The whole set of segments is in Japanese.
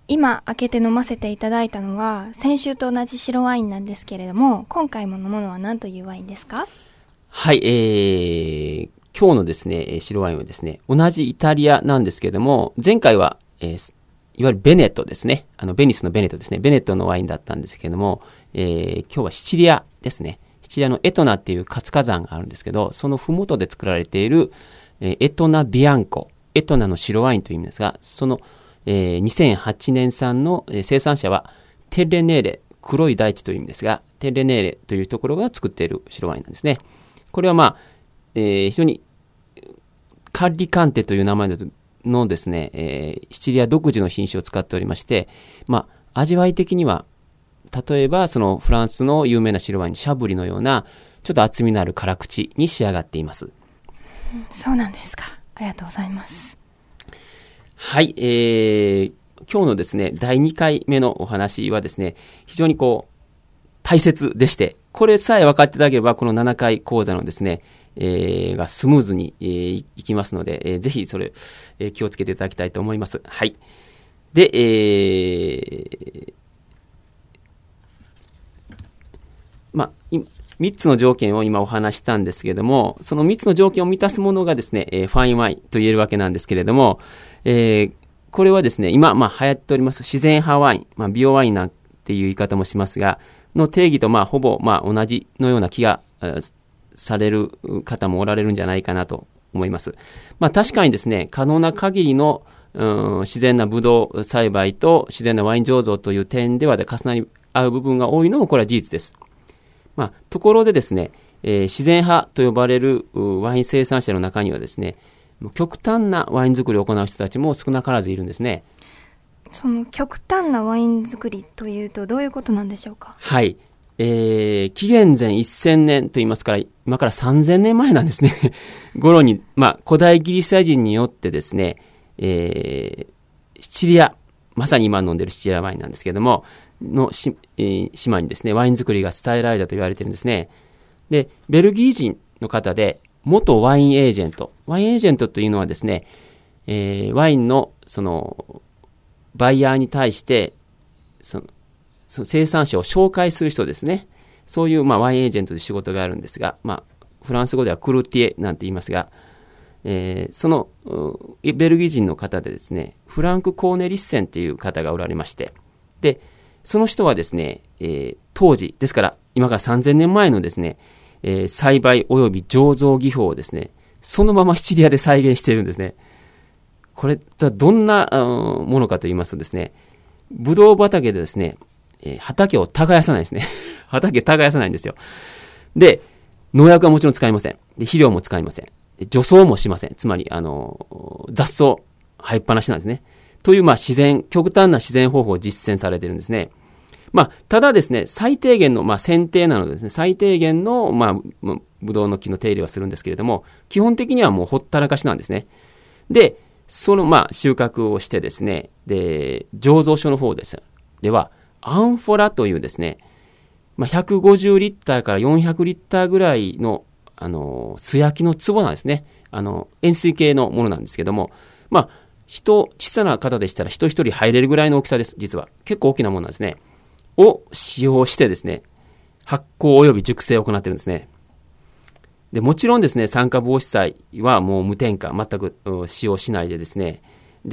今開けて飲ませていただいたのは先週と同じ白ワインなんですけれども、今回も飲むのは何というワインですか？ はい、今日のですね、白ワインはですね、同じイタリアなんですけれども、前回は、いわゆるベネットですね。ベニスのベネットですね。ベネットのワインだったんですけれども、今日はシチリアですね。シチリアのエトナっていう活火山があるんですけど、その麓で作られている、エトナビアンコ、エトナの白ワインという意味ですが、その、2008年産の、生産者はテッレネーレ、黒い大地という意味ですが、テッレネーレというところが作っている白ワインなんですね。これは非常にカッリカンテという名前のですね、シチリア独自の品種を使っておりまして、味わい的には例えばそのフランスの有名な白ワインシャブリのようなちょっと厚みのある辛口に仕上がっています。 そうなんですか。ありがとうございます。 はい、今日のですね第2回目のお話はですね、非常に大切でして、これさえ分かっていただければこの7回講座のですね、がスムーズに、いきますので、ぜひそれ、気をつけていただきたいと思います。はい。で、3つの条件を今お話したんですけれども、その3つの条件を満たすものがですね、ファインワインと言えるわけなんですけれども、これはですね、今、流行っております自然派ワイン、ビオワインなんていう言い方もしますが、の定義とほぼ同じのような気がされる方もおられるんじゃないかなと思います。確かにですね、可能な限りの自然なブドウ栽培と自然なワイン醸造という点では重なり合う部分が多いのもこれは事実です。ところでですね、自然派と呼ばれるワイン生産者の中にはですね、極端なワイン作りを行う人たちも少なからずいるんですね。 その極端なワイン作りというとどういうことなんでしょうか？ はい。紀元前1000年と言いますから、今から3000年前なんですね。頃に、古代ギリシャ人によってですね、シチリア、まさに今飲んでるシチリアワインなんですけれども、島にですね、ワイン作りが伝えられたと言われているんですね。で、ベルギー人の方で、元ワインエージェント。ワインエージェントというのはですね、ワインの、バイヤーに対して、その生産者を紹介する人ですね。そういう、ワインエージェントで仕事があるんですが、フランス語ではクルティエなんて言いますが、そのベルギー人の方でですね、フランク・コーネリッセンという方がおられまして、で、その人はですね、当時、ですから今から3000年前のですね、栽培及び醸造技法をですね、そのままシチリアで再現しているんですね。これ、どんなものかと言いますとですね、ブドウ畑でですね、畑を耕さないですね。畑耕さないんですよ。で、農薬はもちろん使いません。で、肥料も使いません。除草もしません。つまり、雑草、生えっぱなしなんですね。という、極端な自然方法を実践されているんですね。ただですね、最低限の、剪定なのでですね、最低限の、ブドウの木の手入れはするんですけれども、基本的にはもうほったらかしなんですね。で、その、収穫をしてですね、で、醸造所の方では、アンフォラというですね、150リッターから400リッターぐらいの、素焼きの壺なんですね。円錐形のものなんですけども、小さな方でしたら人一人入れるぐらいの大きさです、実は。結構大きなものなんですね。を使用してですね、発酵及び熟成を行っているんですね。で、もちろんですね、酸化防止剤はもう無添加、全く使用しないでですね、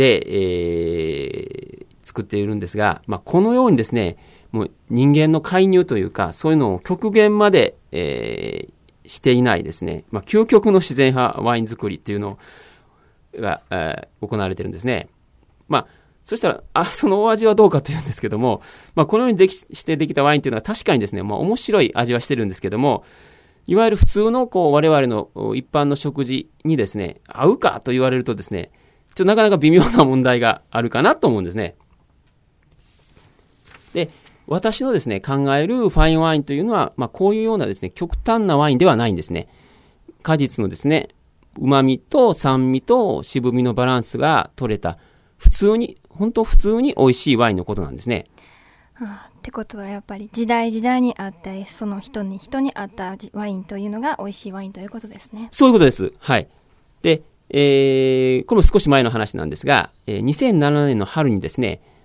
で、作っているんですが、このようにですね、もう人間の介入というか、そういうのを極限まで、していないですね、究極の自然派ワイン作りっていうのが、行われているんですね。そしたら、そのお味はどうかというんですけども、このようにしてできたワインというのは確かにですね、面白い味はしてるんですけども、いわゆる普通の我々の一般の食事にですね、合うかと言われるとですね、なかなか微妙な問題があるかなと思うんですね。で、私のですね、考えるファインワインというのは、こういうようなですね、極端なワインではないんですね。果実のですね、旨味と酸味と渋みのバランスが取れた、本当普通に美味しいワインのことなんですね。 ってことはやっぱり時代時代に合ったその人に合ったワインというのが美味しいワインということですね。 そういうことです。はい。で、これも少し前の話なんですが、2007年の春にですね、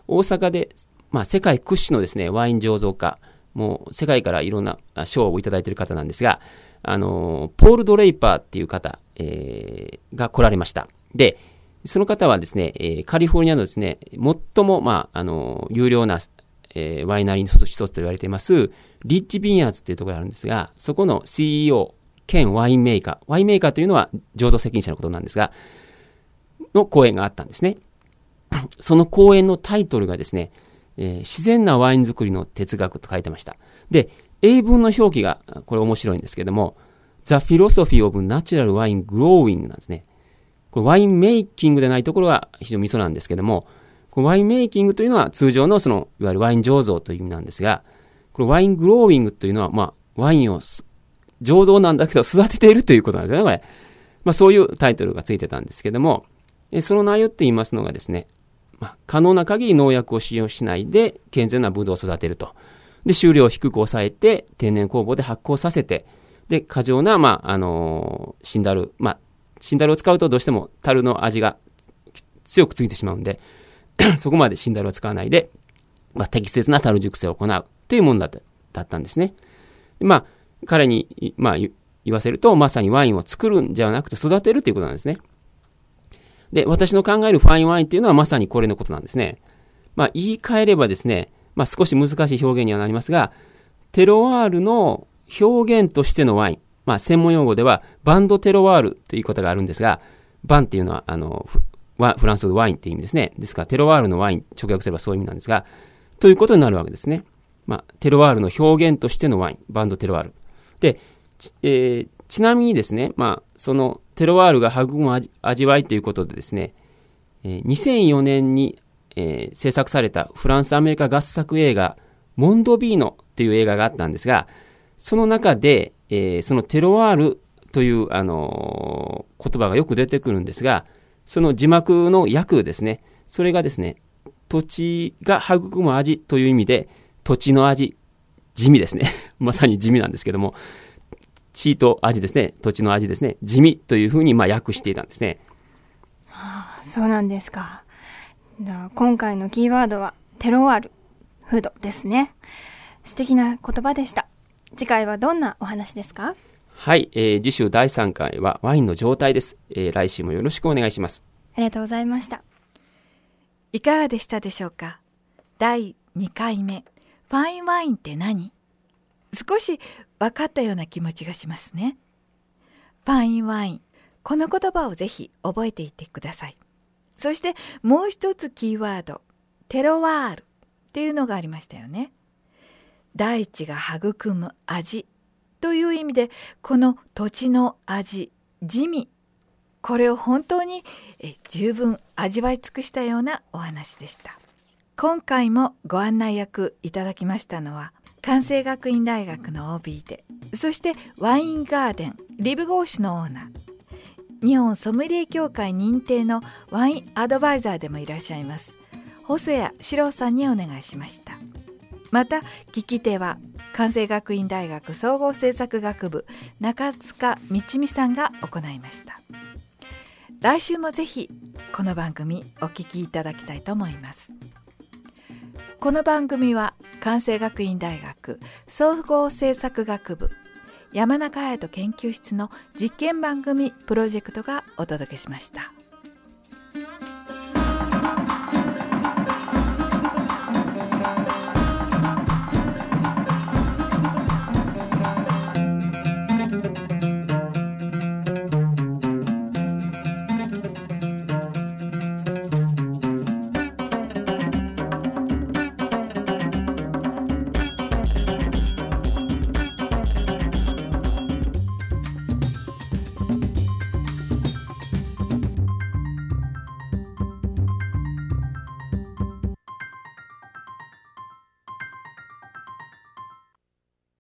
大阪で、世界屈指のですね、ワイン醸造家、もう世界からいろんな賞をいただいている方なんですが、ポール・ドレイパーっていう方、が来られました。で、その方はですね、カリフォルニアのですね、最も、有料な、ワイナリーの一つと言われています、リッジ・ビンヤーズっていうところがあるんですが、そこの CEO 兼ワインメーカー。ワインメーカーというのは醸造責任者のことなんですが、の講演があったんですね。その講演のタイトルがですね、自然なワイン作りの哲学と書いてました。で、英文の表記がこれ面白いんですけども、The Philosophy of Natural Wine Growing なんですね。これワインメイキングでないところが非常にミソなんですけども、このワインメイキングというのは通常のいわゆるワイン醸造という意味なんですが、これワイングローイングというのは、ワインを醸造なんだけど育てているということなんですよね、これ。そういうタイトルがついてたんですけども、その内容って言いますのがですね、可能な限り農薬を使用しないで健全なブドウを育てると。で、収量を低く抑えて天然酵母で発酵させて、で、過剰な、シンダル。シンダルを使うとどうしても樽の味が強くついてしまうんで、そこまでシンダルを使わないで、適切な樽熟成を行うというものだったんですね。で彼に、言わせると、まさにワインを作るんじゃなくて育てるということなんですね。で、私の考えるファインワインというのはまさにこれのことなんですね。言い換えればですね、少し難しい表現にはなりますが、テロワールの表現としてのワイン。専門用語ではバンドテロワールという言い方があるんですが、バンっていうのはフランス語でワインっていう意味ですね。ですからテロワールのワイン、直訳すればそういう意味なんですが、ということになるわけですね。テロワールの表現としてのワイン、バンドテロワール。で、ちなみにですね、そのテロワールが育む味わいということでですね、2004年に、制作されたフランス・アメリカ合作映画、モンドビーノっていう映画があったんですが、その中で、そのテロワールという、言葉がよく出てくるんですが、その字幕の訳ですね、それがですね、土地が育む味という意味で、土地の味、地味ですね。まさに地味なんですけども、地と味ですね、土地の味ですね、地味というふうに訳していたんですね。 そうなんですか。今回のキーワードはテロワール、フードですね。素敵な言葉でした。次回はどんなお話ですか？ はい、次週第3回はワインの状態です。来週もよろしくお願いします。 ありがとうございました。 いかがでしたでしょうか？第2回目、ファインワインって何？少し分かったような気持ちがしますね。ファインワイン、この言葉をぜひ覚えていってください。そしてもう一つキーワード、テロワールっていうのがありましたよね。大地が育む味という意味で、この土地の味、地味、これを本当に十分味わい尽くしたようなお話でした。今回もご案内役いただきましたのは、関西学院大学の OB で、そしてワインガーデンリブゴーシュのオーナー、日本ソムリエ協会認定のワインアドバイザーでもいらっしゃいます細谷史郎さんにお願いしました。また聞き手は関西学院大学総合政策学部中塚道美さんが行いました。来週もぜひこの番組お聞きいただきたいと思います。この番組は関西学院大学総合政策学部山中隼人研究室の実験番組プロジェクトがお届けしました。